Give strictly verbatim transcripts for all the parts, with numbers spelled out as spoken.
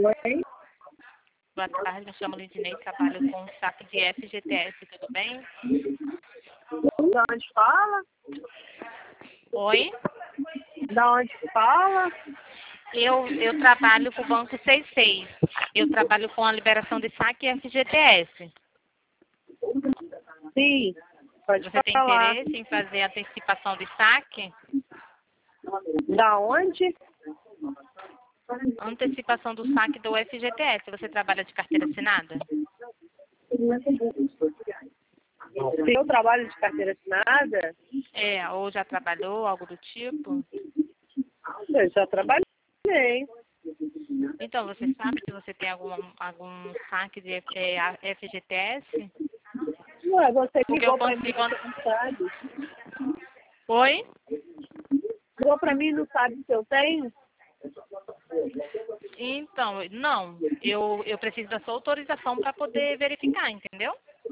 Oi? Boa tarde, me chamo Lidinei, trabalho com saque de F G T S, tudo bem? Da onde fala? Oi? Da onde fala? Eu, eu trabalho com o Banco sessenta e seis. Eu trabalho com a liberação de saque F G T S. Sim, pode Você tem falar. interesse em fazer antecipação de saque? Da onde? Antecipação do saque do F G T S. Você trabalha de carteira assinada? Se eu trabalho de carteira assinada, É, ou já trabalhou, algo do tipo? eu já trabalhei. Então, você sabe se você tem algum, algum saque de F- é, a- F G T S? Ué, você Porque eu ligou pra mim, consigo... an- você não sabe. Oi? Ligou pra mim e não sabe se eu tenho? Então, não. Eu, eu preciso da sua autorização para poder verificar, entendeu?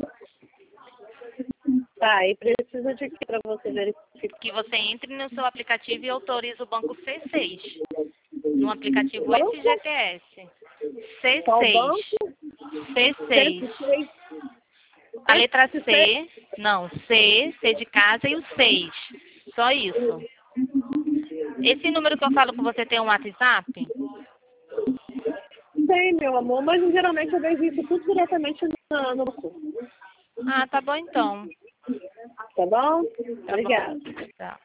Tá, e precisa de quê pra você verificar? Que você entre no seu aplicativo e autorize o banco C seis. No aplicativo Banco? F G T S. Qual C seis. banco? C seis. cento e seis. A letra C, não, C, C de casa e o seis. Só isso. Esse número que eu falo com você tem um WhatsApp? Tem, meu amor, mas geralmente eu vejo isso tudo diretamente no, no banco. Ah, tá bom então. Tá bom? Tá Obrigada. bom. Tá.